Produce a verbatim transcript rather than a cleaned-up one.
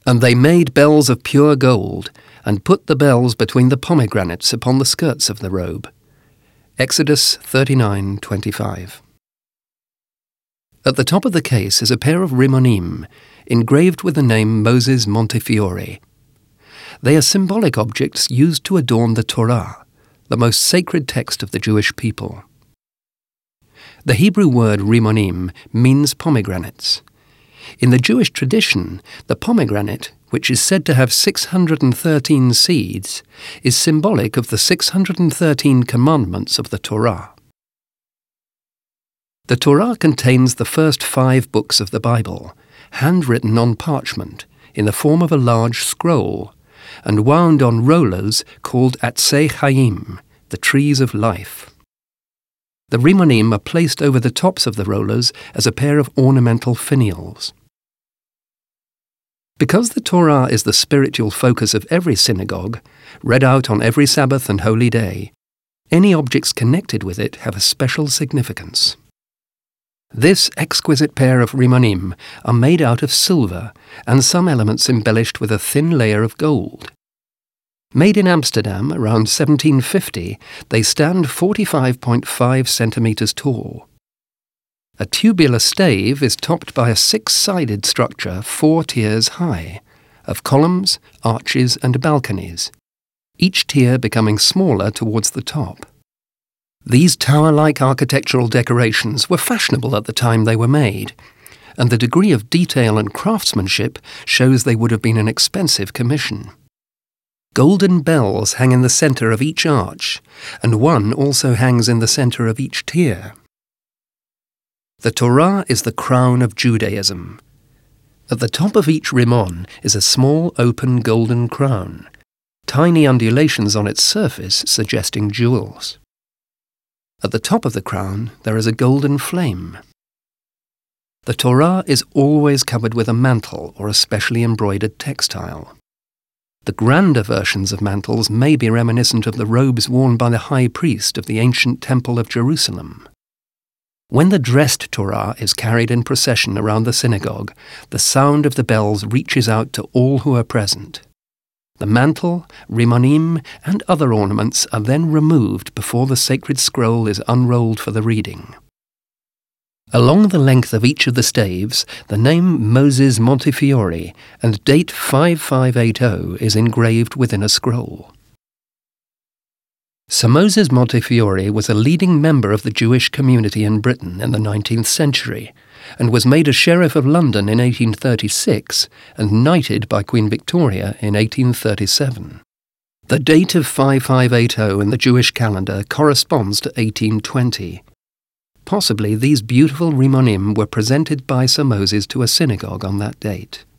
And they made bells of pure gold, and put the bells between the pomegranates upon the skirts of the robe. Exodus thirty-nine twenty-five. At the top of the case is a pair of rimonim, engraved with the name Moses Montefiore. They are symbolic objects used to adorn the Torah, the most sacred text of the Jewish people. The Hebrew word rimonim means pomegranates. In the Jewish tradition, the pomegranate, which is said to have six hundred thirteen seeds, is symbolic of the six hundred thirteen commandments of the Torah. The Torah contains the first five books of the Bible, handwritten on parchment, in the form of a large scroll, and wound on rollers called Atzei Chaim, the trees of life. The rimonim are placed over the tops of the rollers as a pair of ornamental finials. Because the Torah is the spiritual focus of every synagogue, read out on every Sabbath and holy day, any objects connected with it have a special significance. This exquisite pair of rimonim are made out of silver and some elements embellished with a thin layer of gold. Made in Amsterdam around seventeen fifty, they stand forty-five point five centimetres tall. A tubular stave is topped by a six-sided structure four tiers high, of columns, arches and balconies, each tier becoming smaller towards the top. These tower-like architectural decorations were fashionable at the time they were made, and the degree of detail and craftsmanship shows they would have been an expensive commission. Golden bells hang in the centre of each arch, and one also hangs in the centre of each tier. The Torah is the crown of Judaism. At the top of each rimon is a small open golden crown, tiny undulations on its surface suggesting jewels. At the top of the crown there is a golden flame. The Torah is always covered with a mantle or a specially embroidered textile. The grander versions of mantles may be reminiscent of the robes worn by the high priest of the ancient Temple of Jerusalem. When the dressed Torah is carried in procession around the synagogue, the sound of the bells reaches out to all who are present. The mantle, rimonim, and other ornaments are then removed before the sacred scroll is unrolled for the reading. Along the length of each of the staves, the name Moses Montefiore and date five five eight zero is engraved within a scroll. Sir Moses Montefiore was a leading member of the Jewish community in Britain in the nineteenth century, and was made a Sheriff of London in eighteen thirty-six and knighted by Queen Victoria in eighteen thirty-seven. The date of five five eight zero in the Jewish calendar corresponds to eighteen twenty. Possibly these beautiful rimonim were presented by Sir Moses to a synagogue on that date.